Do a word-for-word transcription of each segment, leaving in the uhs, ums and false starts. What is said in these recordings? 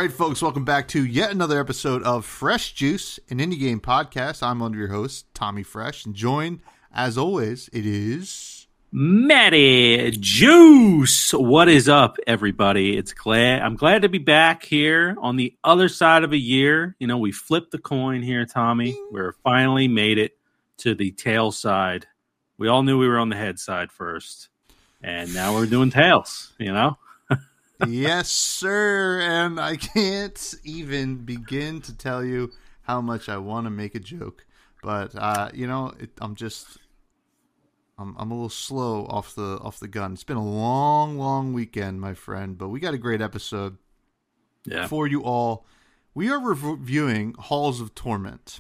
right, folks, welcome back to yet another episode of Fresh Juice, an indie game podcast. I'm one of your hosts, Tommy Fresh, and joined, as always, it is... Matty Juice. What is up, everybody? It's glad I'm glad to be back here on the other side of a year. You know, we flipped the coin here, Tommy. We're finally made it to the tail side. We all knew we were on the head side first, and now we're doing tails, you know? Yes, sir. And I can't even begin to tell you how much I want to make a joke. But, uh, you know, it, I'm just... I'm I'm a little slow off the off the gun. It's been a long, long weekend, my friend, but we got a great episode yeah. for you all. We are reviewing Halls of Torment.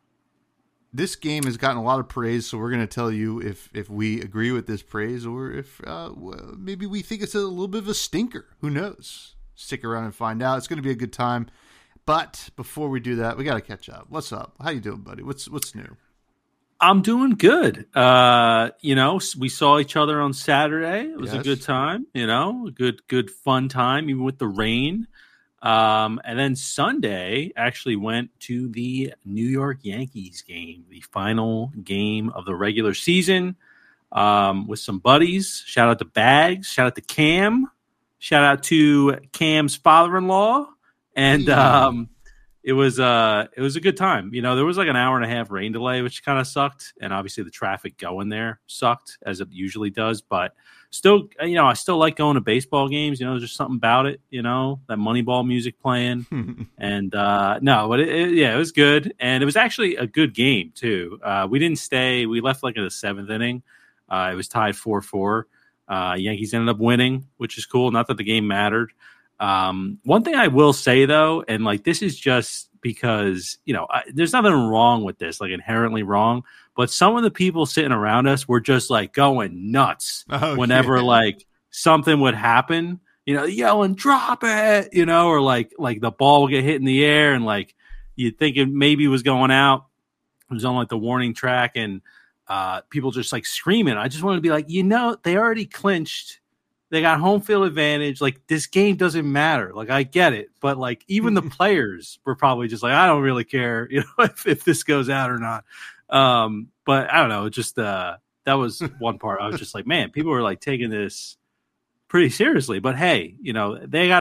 This game has gotten a lot of praise, so we're going to tell you if, if we agree with this praise or if uh, well, maybe we think it's a little bit of a stinker. Who knows? Stick around and find out. It's going to be a good time. But before we do that, we got to catch up. What's up? How you doing, buddy? What's what's new? I'm doing good. Uh, you know, we saw each other on Saturday. It was yes. a good time, you know, a good, good fun time, even with the rain. Um, and then Sunday actually went to the New York Yankees game, the final game of the regular season, um, with some buddies. Shout out to Bags. Shout out to Cam. Shout out to Cam's father-in-law. And, yeah. um, It was uh it was a good time. You know, there was like an hour and a half rain delay, which kind of sucked. And obviously the traffic going there sucked, as it usually does. But still, you know, I still like going to baseball games. You know, there's just something about it, you know, that Moneyball music playing. and uh, no, but it, it, yeah, it was good. And it was actually a good game, too. Uh, we didn't stay. We left like in the seventh inning. Uh, it was tied four four. Uh, Yankees ended up winning, which is cool. Not that the game mattered. Um, one thing I will say, though, and like this is just because, you know, I, there's nothing wrong with this, like inherently wrong, but some of the people sitting around us were just like going nuts oh, whenever yeah. like something would happen, you know, yelling, drop it, you know, or like like the ball would get hit in the air and like you'd think it maybe was going out. It was on like the warning track and uh, people just like screaming. I just wanted to be like, you know, they already clinched. They got home field advantage. Like, this game doesn't matter. Like, I get it. But, like, even the players were probably just like, I don't really care, you know, if, if this goes out or not. Um, but I don't know. Just uh, that was one part. I was just like, man, people were, like, taking this pretty seriously. But, hey, you know, they got